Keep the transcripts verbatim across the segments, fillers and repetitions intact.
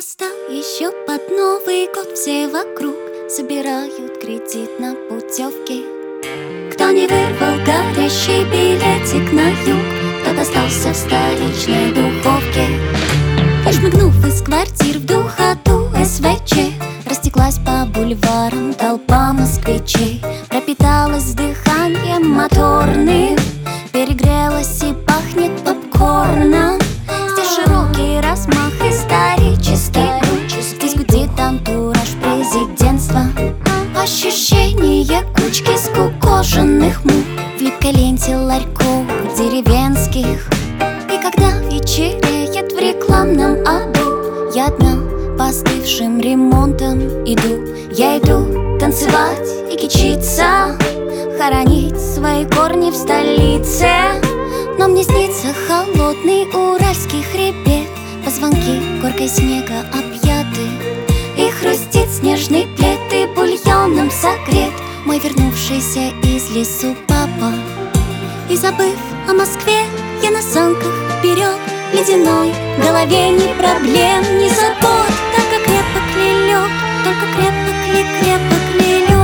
Просто еще под Новый год все вокруг собирают кредит на путевки. Кто не вырвал горящий билетик на юг, тот остался в столичной духовке. И шмыгнув из квартир в духоту эс вэ че, растеклась по бульварам толпа москвичей. Пропиталась дыханием моторным, перегрелась и пахнет попкорном. Здесь широкий размах исторический, здесь гудит антураж президентства. Ощущение кучки скукоженных мух в липкой ленте ларьков деревенских. И когда вечереет в рекламном аду, я одна по остывшим ремонтам иду. Я иду танцевать и кичиться, хоронить свои корни в столице. Но мне снится холодный уральский хребет, позвонки горкой снега объяты, и хрустит снежный плед, и бульоном согрет мой вернувшийся из лесу папа. И забыв о Москве, я на санках вперед ледяной, в голове ни проблем, ни забот. Только крепок ли лед, только крепок ли, крепок ли лед.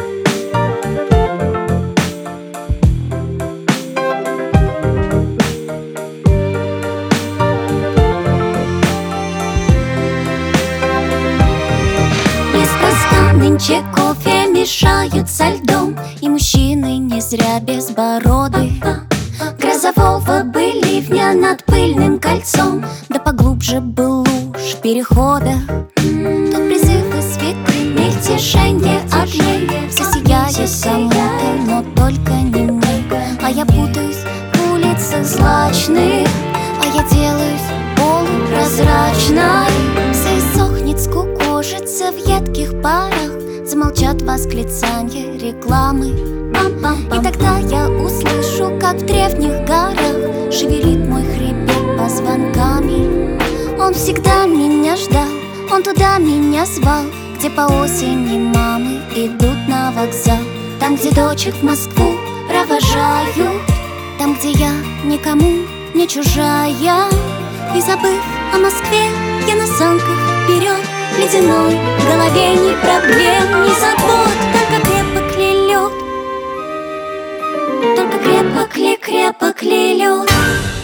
Нынче кофе мешают со льдом, и мужчины не зря безбороды. Грозового бы ливня над пыльным кольцом, да поглубже был луж перехода. Тут призывы святые, мельтешение огней, все сияет кому-то, но только не мне. А я путаюсь в улицах злачных, а я делаюсь полупрозрачной. Все иссохнет, скукожится в едких парах, замолчат восклицанья рекламы. И тогда я услышу, как в древних горах шевелит мой хребет позвонками. Он всегда меня ждал, он туда меня звал, где по осени мамы идут на вокзал. Там, где дочек в Москву провожают, там, где я никому не чужая. И забыв о Москве, я на санках вперед ледяной, в голове ни проблем, ни забот. Только крепок ли лед, только крепок ли, крепок ли лед.